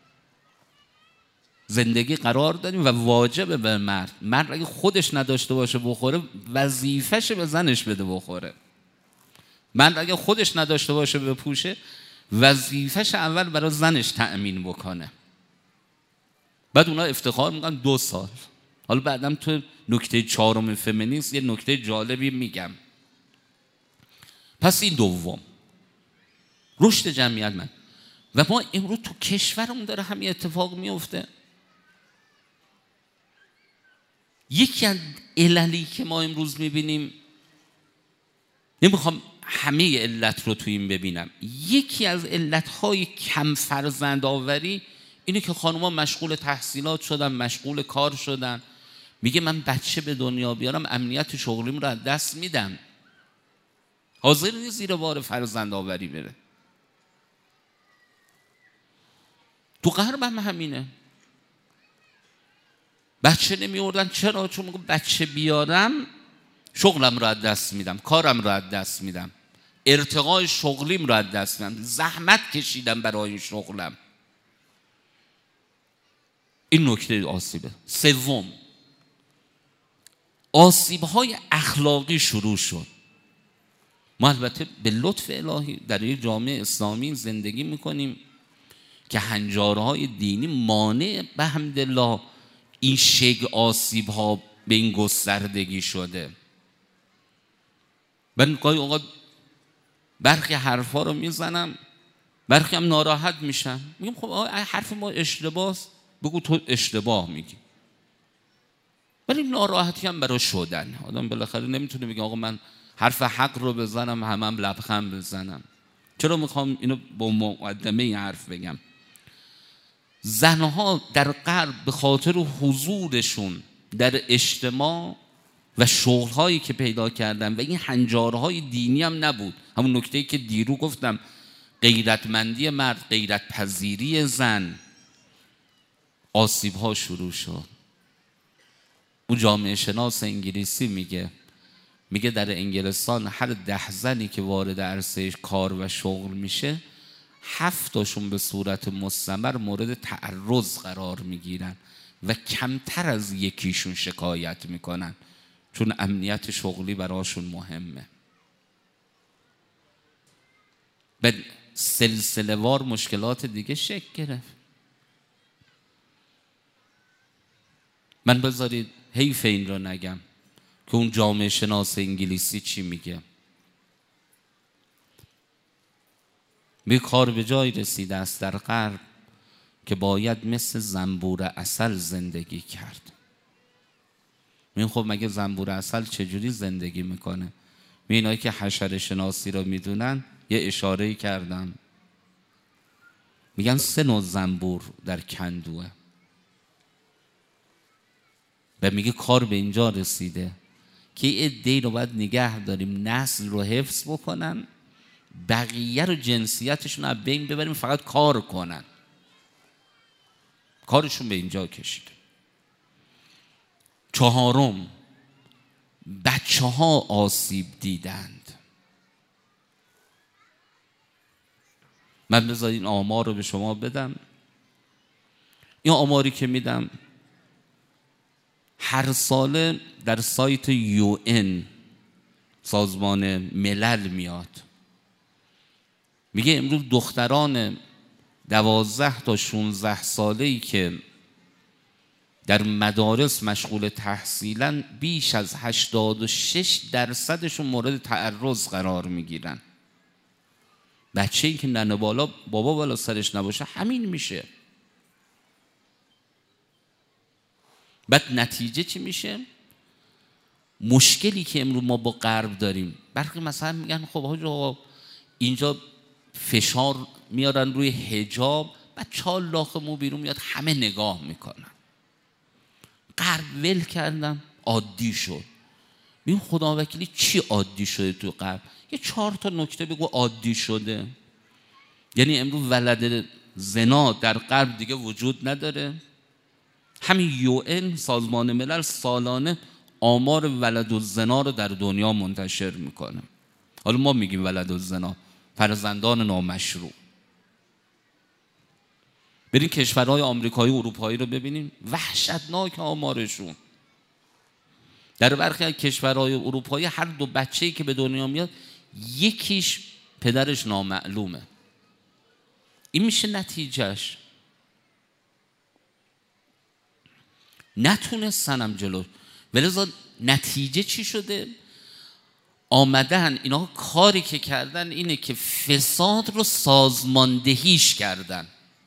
زندگی قرار دادیم و واجبه به مرد. مرد اگه خودش نداشته باشه بخوره، وظیفه‌شه به زنش بده بخوره. مرد اگه خودش نداشته باشه بپوشه، وظیفه‌ش اول برای زنش تأمین بکنه. بعد اونا افتخار میکنن دو سال. حالا بعدم تو نکته چهارم فمینیسم یه نکته جالبی میگم. پس این دوم، رشد جمعیت من. و ما امروز تو کشورمون داره همین اتفاق میفته. یکی از عللی که ما امروز میبینیم، نمیخوام همه علت رو تو این ببینم، یکی از علتهای کم فرزند آوری اینه که خانوما مشغول تحصیلات شدن، مشغول کار شدن. میگه من بچه به دنیا بیارم امنیت شغلیم رو از دست میدم، حاضر نیست زیر بار فرزند آوری بره. تو غرب هم همینه، بچه نمیوردن. چرا؟ چون میگه بچه بیارم شغلم رو از دست میدم، کارم رو از دست میدم، ارتقای شغلیم رو از دست میدم، زحمت کشیدم برای این شغلم. این نکته آسیبه. سوم، آسیب‌های اخلاقی شروع شد. ما البته به لطف الهی در یک جامعه اسلامی زندگی میکنیم که هنجارهای دینی مانع به حمدالله این شکل آسیب‌ها به این گستردگی شده. من گاهی اوقات برخی حرفا رو میزنم، برخی هم ناراحت میشن، میگم خب آقا حرف ما اشتباهه، بگو تو اشتباه میگی. ولی ناراحتی هم برای شدن. آدم بالاخره نمیتونه بگه آقا من حرف حق رو بزنم همم هم لبخند بزنم. چرا میخوام اینو با مقدمه این حرف بگم؟ زنها در غرب به خاطر حضورشون در اجتماع و شغلهایی که پیدا کردن و این هنجارهای دینی هم نبود، همون نکته‌ای که دیرو گفتم، غیرتمندی مرد، غیرت پذیری زن، آسیب‌ها شروع شد. اون جامعه شناس انگلیسی میگه میگه در انگلستان هر ده زنی که وارد عرصه کار و شغل میشه، هفتاشون به صورت مستمر مورد تعرض قرار میگیرن و کمتر از یکیشون شکایت میکنن، چون امنیت شغلی براشون مهمه. به سلسله وار مشکلات دیگه شکل گرفت. من بذارید حیف این رو نگم که اون جامعه شناس انگلیسی چی میگه. می کار به جای رسیده است در غرب که باید مثل زنبور عسل زندگی کرد. می خب مگه زنبور عسل چجوری زندگی میکنه؟ می اینایی که حشره شناسی رو میدونن یه اشاره‌ای کردم، میگن سه نوع زنبور در کندوه و میگه کار به اینجا رسیده که یه عده‌ای رو باید نگه داریم نسل رو حفظ بکنن، بقیه رو جنسیتشون رو بین ببریم فقط کار کنن. کارشون به اینجا کشیده. چهارم، بچه ها آسیب دیدند. من بذارید این آمار رو به شما بدم. این آماری که میدم هر ساله در سایت یو ان سازمان ملل میاد، میگه امروز دختران دوازده تا شانزده ساله‌ای که در مدارس مشغول تحصیلن بیش از هشتاد و شش درصدشون مورد تعرض قرار میگیرن. بچه‌ای که ننه بالا بابا بالا سرش نباشه همین میشه. بعد نتیجه چی میشه؟ مشکلی که امروز ما با غرب داریم، برخی مثلا میگن خب آقا اینجا فشار میارن روی حجاب، بعد چال لاخ مو بیرون میاد همه نگاه میکنن. غرب ول کردن عادی شد. ببین خدا وکیلی چی عادی شده تو غرب؟ یه چهار تا نکته بگو عادی شده. یعنی امروز ولد زنا در غرب دیگه وجود نداره. همین یو ان سازمان ملل سالانه آمار ولد الزنا رو در دنیا منتشر میکنه. حالا ما میگیم ولد الزنا، فرزندان نامشروع. برین کشورهای آمریکایی و اروپایی رو ببینیم، وحشتناک آمارشون. در برخی از کشورهای اروپایی هر دو بچه‌ای که به دنیا میاد یکیش پدرش نامعلومه. این میشه نتیجهش. نتونستنم جلو، ولذا نتیجه چی شده؟ آمدن اینا کاری که کردن اینه که فساد رو سازماندهیش کردن،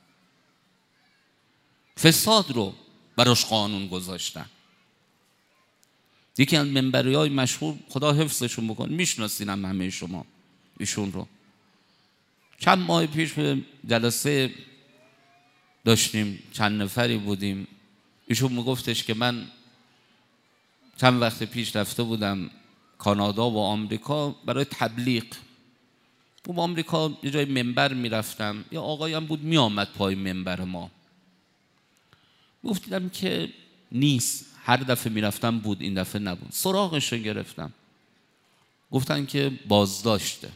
فساد رو براش قانون گذاشتن. یکی از منبری های مشهور، خدا حفظشون بکن، میشناسین هم همه شما ایشون رو، چند ماه پیش به جلسه داشتیم، چند نفری بودیم، ایشون میگفتش که من چند وقت پیش رفته بودم کانادا و آمریکا برای تبلیغ. با آمریکا یه جای منبر میرفتم، یه آقایی هم بود میآمد پای منبر ما. گفتیدم که نیست، هر دفعه میرفتم بود، این دفعه نبود. سراغش رو گرفتم، گفتن که بازداشته.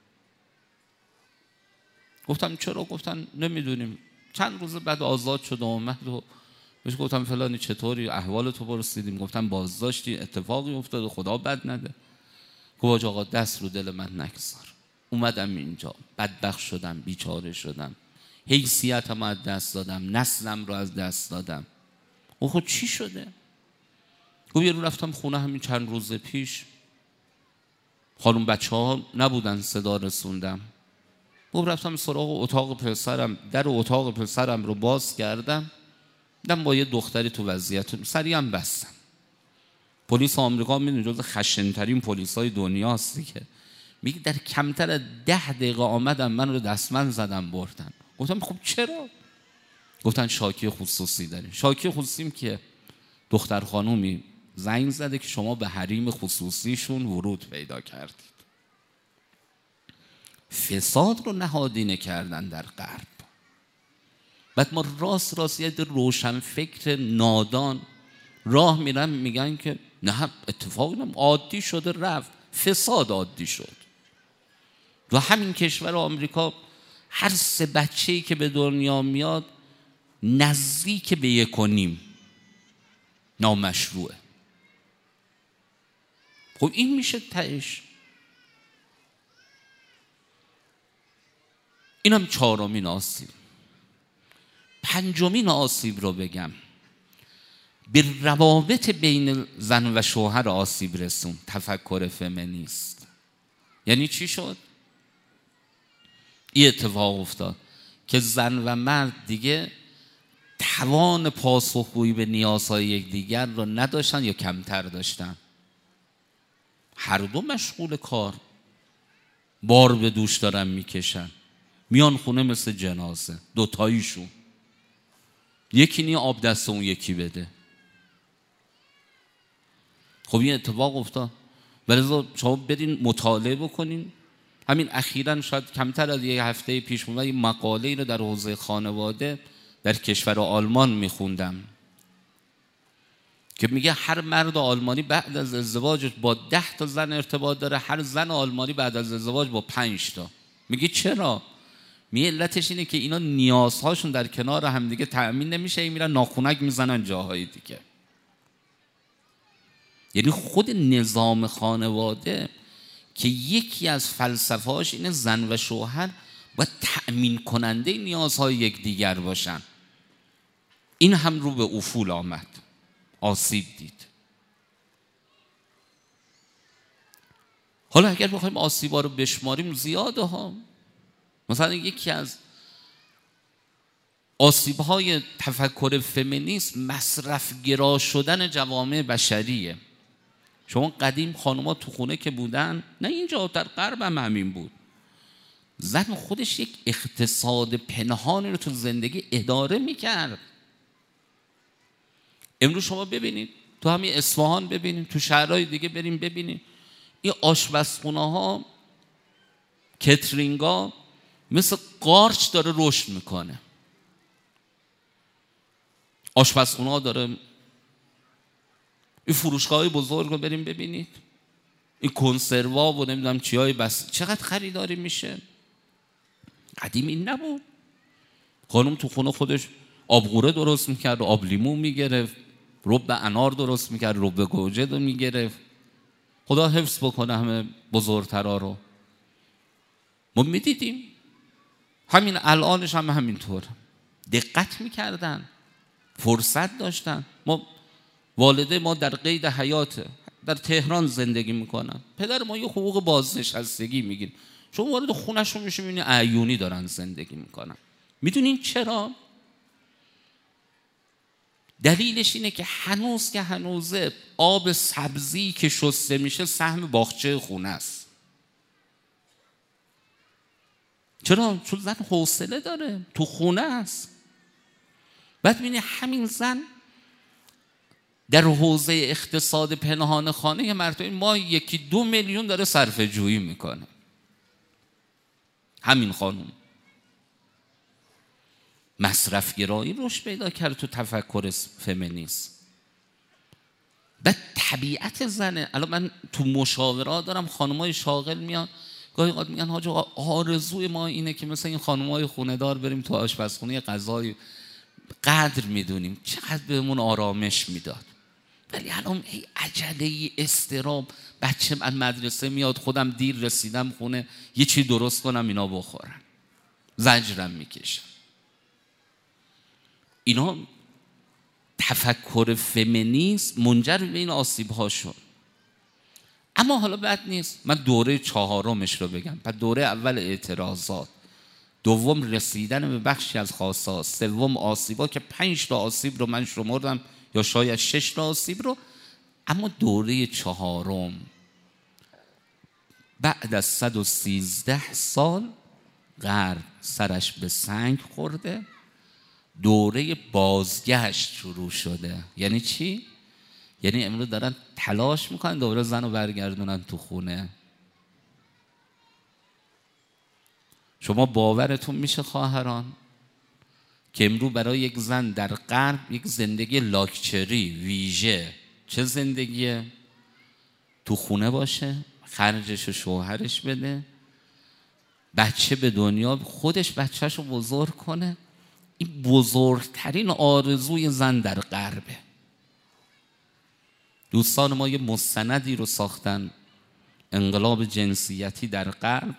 گفتم چرا؟ گفتن نمیدونیم. چند روز بعد آزاد شد و اومد و بهش گفتم فلانی چطوری، احوال تو پرسیدیم، گفتم بازداشتی، اتفاقی افتاد، خدا بد نده. گفت آقا دست رو دل من نگذار. اومدم اینجا، بدبخت شدم، بیچاره شدم، حیثیتم از دست دادم، نسلم رو از دست دادم. او خود چی شده؟ گفت یه رو رفتم خونه همین چند روز پیش، خانم بچه ها نبودن صدا رسوندم، گفت رفتم سراغ اتاق پسرم، در اتاق پسرم رو باز کردم، دیدم با یه دختری تو وضعیت سریعا بستم. پلیس آمریکا میدونی جز خشن‌ترین پلیسای دنیاست دیگه، میگه در کمتر از ده دقیقه آمدن من رو دستمند زدن بردن. گفتم خب چرا؟ گفتن شاکی خصوصی داریم. شاکی خصوصیم که دختر خانومی زنگ زده که شما به حریم خصوصیشون ورود پیدا کردید. فساد رو نهادینه کردن در غرب. بعد ما راست راست یه روشن فکر نادان راه میرن میگن که نه اتفاقی نم عادی شده رفت. فساد عادی شد. و همین کشور آمریکا هر سه بچه‌ای که به دنیا میاد نزدیک به یک و نیم نامشروعه. خب این میشه تهش. اینم چهارمین آسیب. پنجمین آسیب رو بگم، به روابط بین زن و شوهر آسیب رسون تفکر فمینیست. یعنی چی شد؟ این اتفاق افتاد که زن و مرد دیگه توان پاسخگویی به نیازهای یکدیگر رو نداشتن یا کمتر داشتن. هر دو مشغول کار، بار به دوش دارن میکشن، میان خونه مثل جنازه، دوتاییشون. یکی نی آب دست اون یکی بده. خب این اتفاق افتاد. برای شما برین مطالعه بکنین. همین اخیراً شاید کمتر از یک هفته پیش من یه مقاله‌ای رو در حوزه خانواده در کشور آلمان میخوندم که میگه هر مرد آلمانی بعد از ازدواج با ده تا زن ارتباط داره، هر زن آلمانی بعد از ازدواج با پنج تا. میگه چرا؟ میگه علتش اینه که اینا نیازهاشون در کنار همدیگه تأمین نمیشه، میرن ناخونک میزنن جاهای دیگه. یعنی خود نظام خانواده که یکی از فلسفه‌هاش اینه زن و شوهر باید تأمین کننده نیازهای یکدیگر باشن، این هم رو به افول آمد، آسیب دید. حالا اگر بخوایم آسیب‌ها رو بشماریم زیاده ها. مثلا یکی از آسیب‌های تفکر فمینیست مصرف‌گرا شدن جوامع بشریه. شما قدیم خانوما تو خونه که بودن، نه اینجا در غرب هم همین بود، زن خودش یک اقتصاد پنهانی رو تو زندگی اداره میکرد. امروز شما ببینید تو همین اصفهان، ببینید تو شهرهای دیگه بریم ببینید، این آشپزخونه ها، کترینگ ها مثل قارچ داره رشد میکنه. آشپزخونه ها داره. این فروشگاه های بزرگ رو بریم ببینید، این کنسروا و نمیدونم چی های بس چقدر خریداری میشه. قدیم این نبود. خانم تو خونه خودش آبغوره درست میکرد، آب لیمو میگرفت، رب انار درست میکرد، رب گوجه رو میگرفت. خدا حفظ بکنه همه بزرگترا رو. ما میدیدیم همین الانش هم همینطور دقت میکردن، فرصت داشتن. ما والده ما در قید حیاته، در تهران زندگی میکنن، پدر ما یه حقوق بازنشستگی میگین، شما وارد خونه‌شون میشین میبینید عیونی دارن زندگی میکنن. میدونین چرا؟ دلیلش اینه که هنوز که هنوزه آب سبزی که شسته میشه سهم باغچه خونه است. چرا؟ چون زن حوصله داره، تو خونه است. بعد میبینی همین زن در حوزه اقتصاد پنهان خانه یه مرتبه ما یکی دو میلیون داره صرفه جویی میکنه. همین خانوم مصرفگرایی رشد پیدا کرد تو تفکر فمینیست. بعد طبیعت زنه. الان من تو مشاورات دارم، خانمای شاغل میان گاهی اوقات میگن حاج آقا آرزوی ما اینه که مثلا این خانمای خونه دار بریم تو آشپزخونه غذای قدر میدونیم، چقدر بهمون آرامش میداد. ولی الان ای عجله، استراب، بچه من مدرسه میاد، خودم دیر رسیدم خونه، یه چی درست کنم اینا بخورن، زجرم میکشم. اینا تفکر فمینیسم منجر به این آسیب ها شد. اما حالا بد نیست من دوره چهارمش رو بگم. پس دوره اول اعتراضات، دوم رسیدن به بخشی از خواست‌ها، سوم آسیبا که پنج تا آسیب رو من شمردم یا شاید شش تا آسیب رو. اما دوره چهارم بعد از صد و سیزده سال غرب سرش به سنگ خورده، دوره بازگشت شروع شده. یعنی چی؟ یعنی امروز دارن تلاش میکنن دوباره زن رو برگردونن تو خونه. شما باورتون میشه خواهران که امروز برای یک زن در غرب یک زندگی لاکچری ویژه، چه زندگیه؟ تو خونه باشه، خرجش شوهرش بده، بچه به دنیا، خودش بچهش رو بزرگ کنه. این بزرگترین آرزوی زن در غربه. دوستان ما یه مستندی رو ساختن، انقلاب جنسیتی در غرب،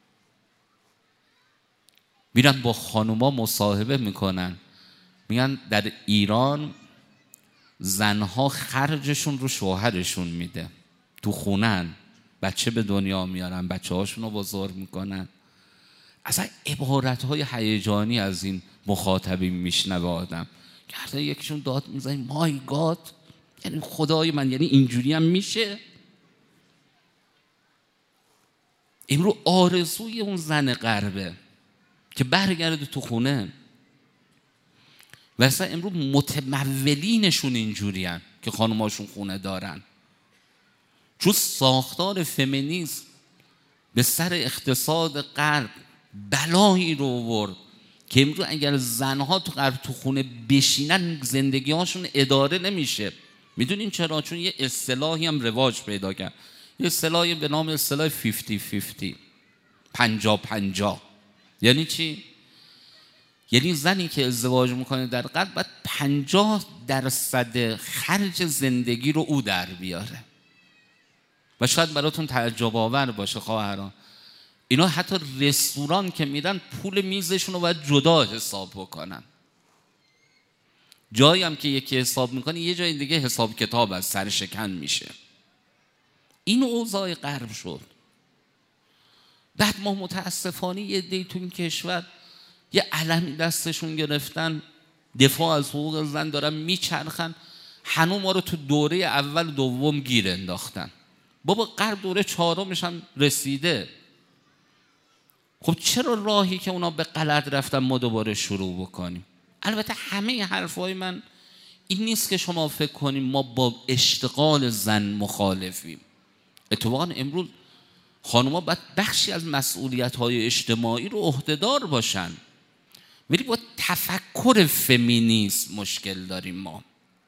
میرن با خانوما مصاحبه میکنن، میگن در ایران زنها خرجشون رو شوهرشون میده، تو خونن، بچه به دنیا میارن، بچه هاشون رو بزرگ میکنن. اصلا عبارتهای هیجانی از این مخاطبین میشنوه آدم که هر یکیشون داد میزنه مای گاد، یعنی خدای من، یعنی اینجوری هم میشه؟ امروز آرزوی اون زن غربه که برگرده تو خونه. و اصلا امروز متمولینشون اینجوری هن که خانماشون خونه دارن، چون ساختار فمینیسم به سر اقتصاد غرب بلایی رو آورد که امروز اگر زنها تو غرب تو خونه بشینن زندگی هاشون اداره نمیشه. میدونین چرا؟ چون یه اصطلاحی هم رواج پیدا کرد، یه اصطلاحی به نام اصطلاح پنجاه پنجاه، پنجاه پنجاه. یعنی چی؟ یعنی زنی که ازدواج میکنه در غرب باید پنجاه درصد خرج زندگی رو او در بیاره. و شاید براتون تعجب آور باشه خواهران، اینا حتی رستوران که میرن پول میزشون رو باید جدا حساب بکنن. جایی هم که یکی حساب میکنه یه جای دیگه حساب کتاب از سر شکن میشه. این اوضاع غرب شد. بعد ما متاسفانه یه دی تو این کشور یه علمی دستشون گرفتن، دفاع از حقوق زن دارن میچرخن، هنوز ما رو تو دوره اول دوم گیر انداختن. بابا غرب دوره چهارمش هم رسیده. خب چرا راهی که اونا به غلط رفتن ما دوباره شروع بکنیم؟ البته همه حرفای من این نیست که شما فکر کنیم ما با اشتغال زن مخالفیم. اتفاقا امروز خانوما باید بخشی از مسئولیت‌های اجتماعی رو عهده‌دار باشن، ولی با تفکر فمینیسم مشکل داریم ما.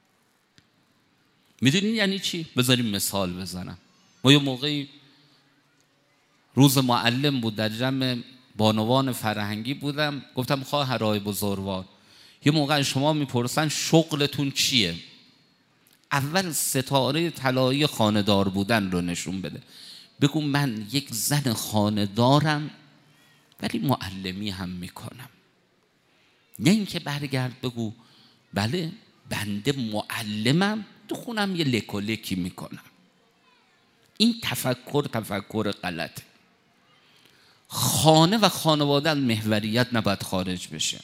میدونین یعنی چی؟ بذاریم مثال بزنم. ما یه موقعی روز معلم بود، در جمع بانوان فرهنگی بودم، گفتم خواهرای بزرگوار، یه موقع شما میپرسن شغلتون چیه؟ اول ستاره طلایی خانه‌دار بودن رو نشون بده. بگو من یک زن خانه‌دارم ولی معلمی هم میکنم. نه اینکه برگرد بگو بله بنده معلمم، تو خونم یه لکولکی میکنم. این تفکر تفکر غلطه. خانه و خانواده از محوریت نباید خارج بشه.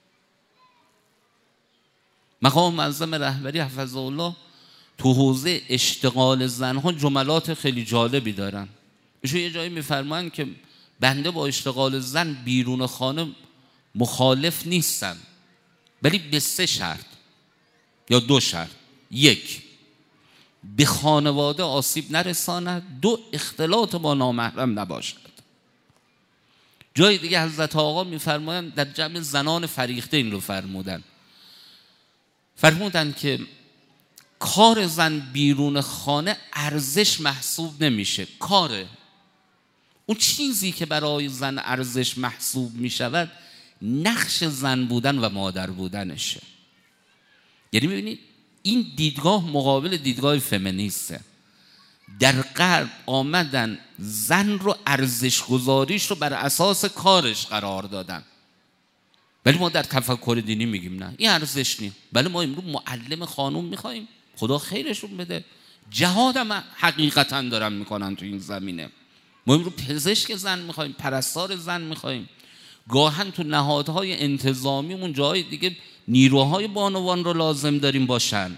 مقام معظم رهبری حفظه الله تو حوزه اشتغال زنها جملات خیلی جالبی دارن. ایشون یه جایی میفرمان که بنده با اشتغال زن بیرون خانه مخالف نیستم، ولی به سه شرط یا دو شرط: یک، به خانواده آسیب نرساند، دو، اختلاط با نامحرم نباشد. جای دیگه حضرت آقا میفرمایند در جمع زنان فریخته این رو فرمودن، فرمودن که کار زن بیرون خانه ارزش محسوب نمیشه. کاره، اون چیزی که برای زن ارزش محسوب میشود نقش زن بودن و مادر بودنشه. یعنی ببینید این دیدگاه مقابل دیدگاه فمینیسته. در غرب آمدن زن رو ارزش گذاریش رو بر اساس کارش قرار دادن. ولی ما در تفکر دینی میگیم نه این ارزش نیست. ولی ما امروز معلم خانوم میخوایم، خدا خیرشون بده، جهاد هم حقیقتا دارن میکنن تو این زمینه. ما امروز پزشک زن میخوایم، پرستار زن میخوایم، گاهن تو نهادهای انتظامیمون جای دیگه نیروهای بانوان رو لازم داریم باشن.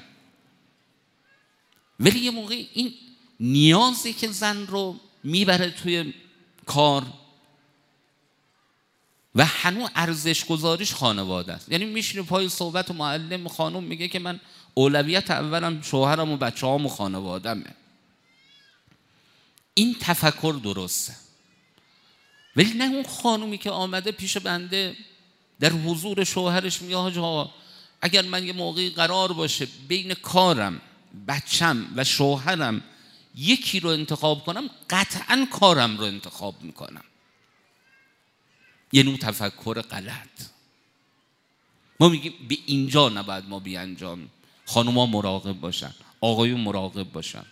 ولی یه موقع این نیازی که زن رو میبره توی کار و هنوز ارزش گذاریش خانواده است. یعنی میشینه پای صحبت و معلم خانم میگه که من اولویت اولم شوهرم و بچه هم و خانوادمه. این تفکر درسته. ولی نه اون خانومی که آمده پیش بنده در حضور شوهرش میگه حاج آقا اگر من یه موقعی قرار باشه بین کارم، بچم و شوهرم یکی رو انتخاب کنم، قطعا کارم رو انتخاب میکنم. یه نوع تفکر غلط. ما میگیم به اینجا نباید ما بیانجام. خانوما مراقب باشن، آقایون مراقب باشن.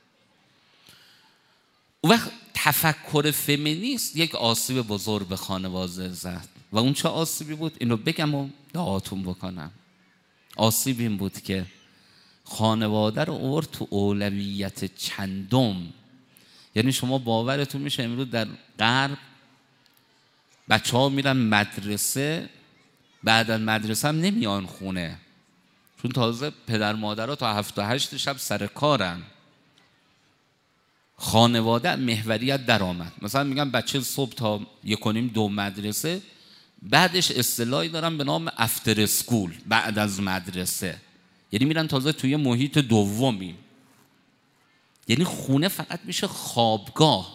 و وقت تفکر فمینیست یک آسیب بزرگ به خانواده زد. و اون چه آسیبی بود؟ اینو بگم و دعاتون بکنم. آسیب این بود که خانواده رو آورد تو اولویت چندم. یعنی شما باورتون میشه امروز در غرب بچه ها میرن مدرسه، بعد از مدرسه هم نمیان خونه، چون تازه پدر مادرها تا هفت و هشت شب سر کارن. خانواده محوریت در آمد. مثلا میگن بچه صبح تا یک و نیم دو مدرسه، بعدش اصطلاحی دارن به نام افتر اسکول، بعد از مدرسه. یعنی میرن تازه توی محیط دومی. یعنی خونه فقط میشه خوابگاه،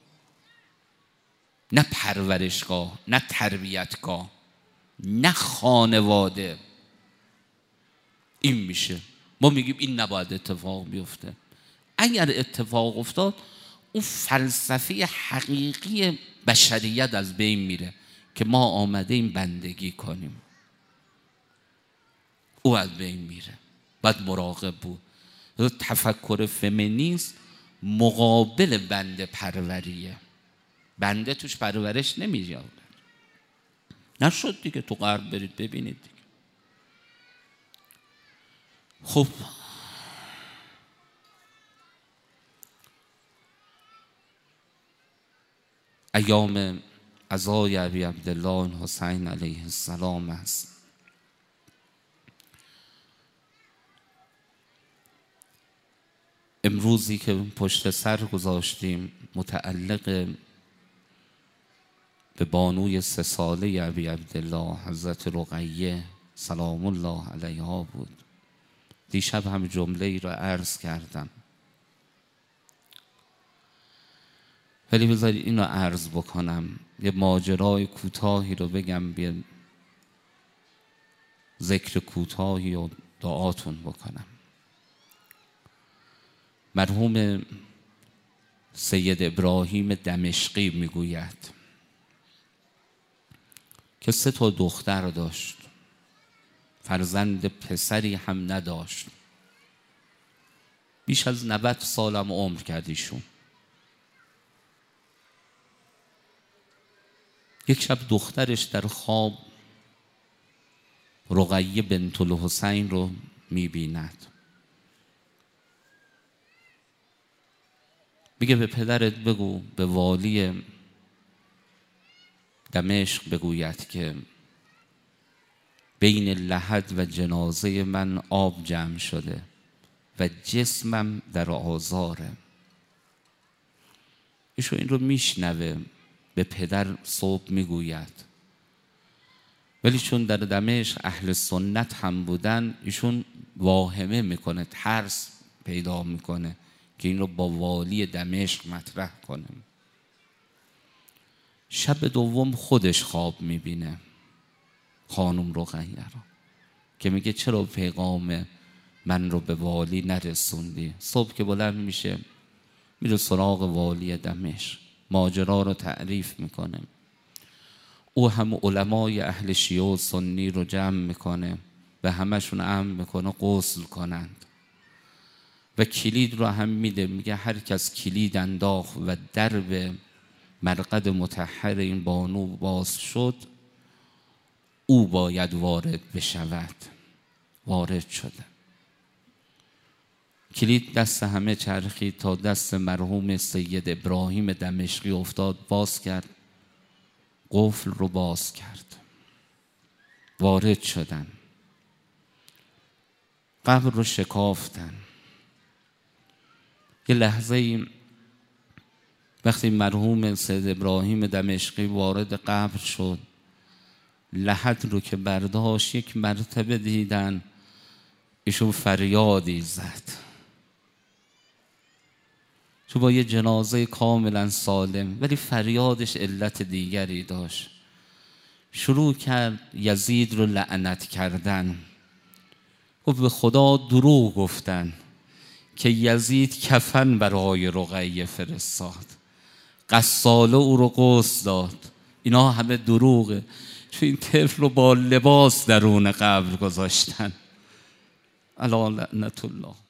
نه پرورشگاه، نه تربیتگاه، نه خانواده. این میشه. ما میگیم این نباید اتفاق بیفته. اگر اتفاق افتاد اون فلسفه حقیقی بشریت از بین میره که ما آمده این بندگی کنیم. او از بین میره. باید مراقب بود. تفکر فمینیست مقابل بنده پروریه. بنده توش پرورش نمیاد. نشد دیگه. تو غرب برید ببینید دیگه. خب ایام عزای ابی عبدالله حسین علیه السلام است. امروزی که پشت سر گذاشتیم متعلق به بانوی سه ساله ابی عبدالله حضرت رقیه سلام الله علیها بود. دیشب هم جمله ای را عرض کردم، ولی بذارید اینو عرض بکنم. یه ماجرای کوتاهی رو بگم، بیا ذکر کوتاهی و دعاتون بکنم. مرحوم سید ابراهیم دمشقی میگوید که سه تا دختر داشت، فرزند پسری هم نداشت. بیش از نود سالم عمر کرد ایشون. یک شب دخترش در خواب رقیه بنت الحسین رو میبیند. میگه به پدرت بگو، به والی دمشق بگوید که بین لحد و جنازه من آب جمع شده و جسمم در آزاره. ایشون این رو میشنوه، به پدر صبح میگوید. ولی چون در دمشق اهل سنت هم بودن، ایشون واهمه میکنه، ترس پیدا میکنه که این رو با والی دمشق مطرح کنه. شب دوم خودش خواب میبینه خانم رقیه رو که میگه چرا پیغام من رو به والی نرسوندی؟ صبح که بلند میشه میره سراغ والی دمشق، ماجرا رو تعریف میکنه. او هم علمای اهل شیعه و سنی رو جمع میکنه و همشون امر میکنه غسل کنند و کلید رو هم میده. میگه هر کس کلید انداخت و درب مرقد مطهر این بانو باز شد، او باید وارد بشود. وارد شده. کلید دست همه چرخید تا دست مرحوم سید ابراهیم دمشقی افتاد، باز کرد، قفل رو باز کرد. وارد شدن، قبر رو شکافتن. یه لحظه ای وقتی مرحوم سید ابراهیم دمشقی وارد قبر شد، لحد رو که برداشت، یک مرتبه دیدن ایشون فریادی زد. چون با یه جنازه کاملا سالم، ولی فریادش علت دیگری داشت. شروع کرد یزید رو لعنت کردن. و به خدا دروغ گفتن که یزید کفن برای رقیه فرستاد، غساله او رو غسل داد. اینا همه دروغه. چون این طفل رو با لباس درون قبر گذاشتن. علی لعنت الله.